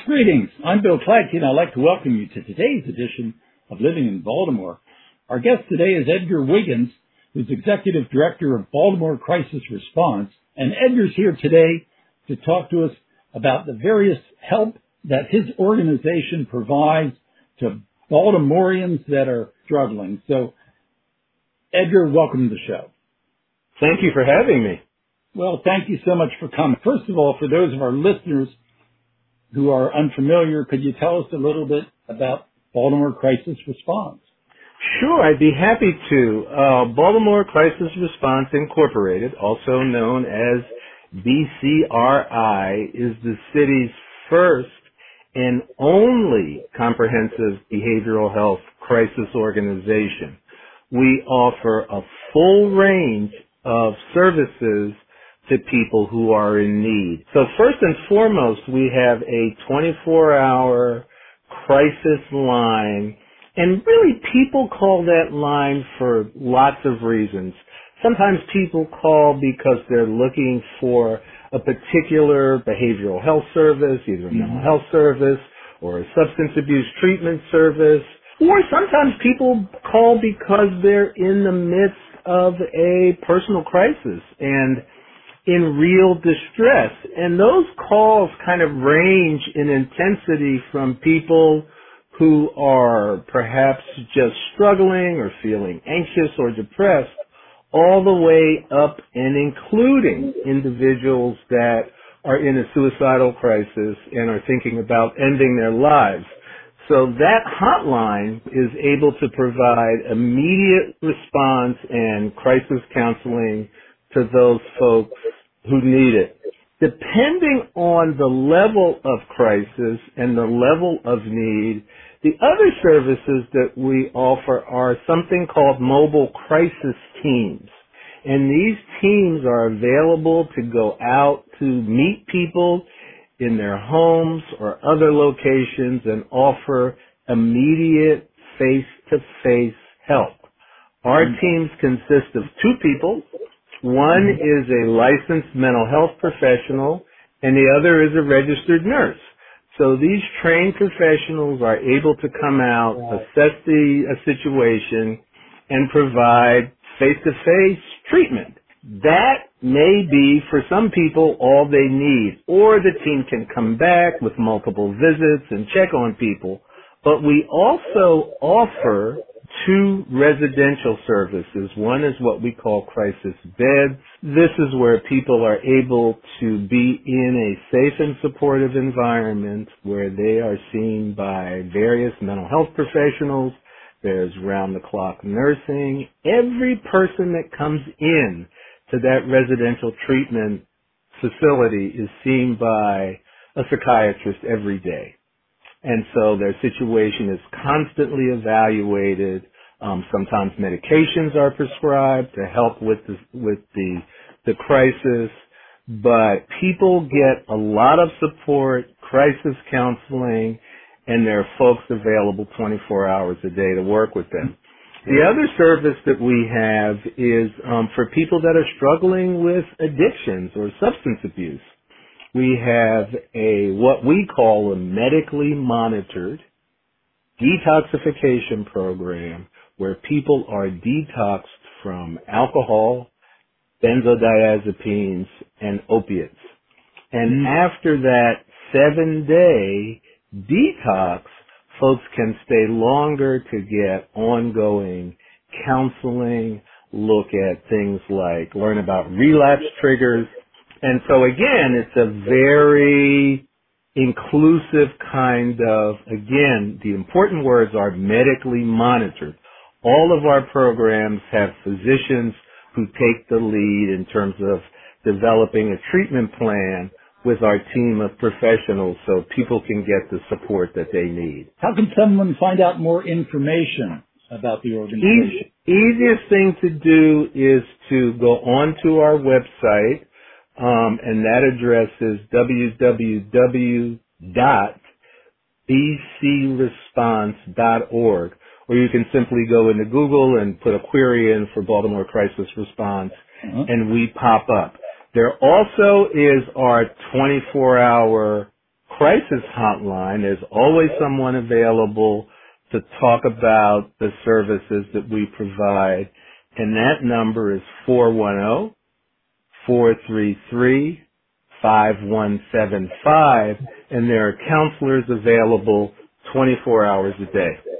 Greetings. I'm Bill Clagty, and I'd like to welcome you to today's edition of Living in Baltimore. Our guest today is Edgar Wiggins, who's Executive Director of Baltimore Crisis Response. And Edgar's here today to talk to us about the various help that his organization provides to Baltimoreans that are struggling. So, Edgar, welcome to the show. Thank you for having me. Well, thank you so much for coming. First of all, for those of our listeners who are unfamiliar, could you tell us a little bit about Baltimore Crisis Response? Sure, I'd be happy to. Baltimore Crisis Response Incorporated, also known as BCRI, is the city's first and only comprehensive behavioral health crisis organization. We offer a full range of services to people who are in need. So first and foremost, we have a 24-hour crisis line, and really people call that line for lots of reasons. Sometimes people call because they're looking for a particular behavioral health service, either a mental health service or a substance abuse treatment service. Or sometimes people call because they're in the midst of a personal crisis and in real distress. And those calls kind of range in intensity from people who are perhaps just struggling or feeling anxious or depressed, all the way up and including individuals that are in a suicidal crisis and are thinking about ending their lives. So that hotline is able to provide immediate response and crisis counseling to those folks who need it. Depending on the level of crisis and the level of need, the other services that we offer are something called mobile crisis teams. And these teams are available to go out to meet people in their homes or other locations and offer immediate face-to-face help. Our teams consist of two people. One is a licensed mental health professional and the other is a registered nurse. So these trained professionals are able to come out, assess the situation, and provide face-to-face treatment. That may be, for some people, all they need. Or the team can come back with multiple visits and check on people. But we also offer two residential services. One is what we call crisis beds. This is where people are able to be in a safe and supportive environment where they are seen by various mental health professionals. There's round-the-clock nursing. Every person that comes in to that residential treatment facility is seen by a psychiatrist every day. And so their situation is constantly evaluated. Sometimes medications are prescribed to help with the crisis, but people get a lot of support, crisis counseling, and there are folks available 24 hours a day to work with them. The other service that we have is for people that are struggling with addictions or substance abuse. We have what we call a medically monitored detoxification program where people are detoxed from alcohol, benzodiazepines, and opiates. And after that 7-day detox, folks can stay longer to get ongoing counseling, look at things like learn about relapse triggers. And so again, it's a very inclusive kind of, again, the important words are medically monitored. All of our programs have physicians who take the lead in terms of developing a treatment plan with our team of professionals so people can get the support that they need. How can someone find out more information about the organization? Easiest thing to do is to go onto our website, and that address is www.bcresponse.org. Or you can simply go into Google and put a query in for Baltimore Crisis Response, and we pop up. There also is our 24-hour crisis hotline, there's always someone available to talk about the services that we provide, and that number is 410-433-5175, and there are counselors available 24 hours a day.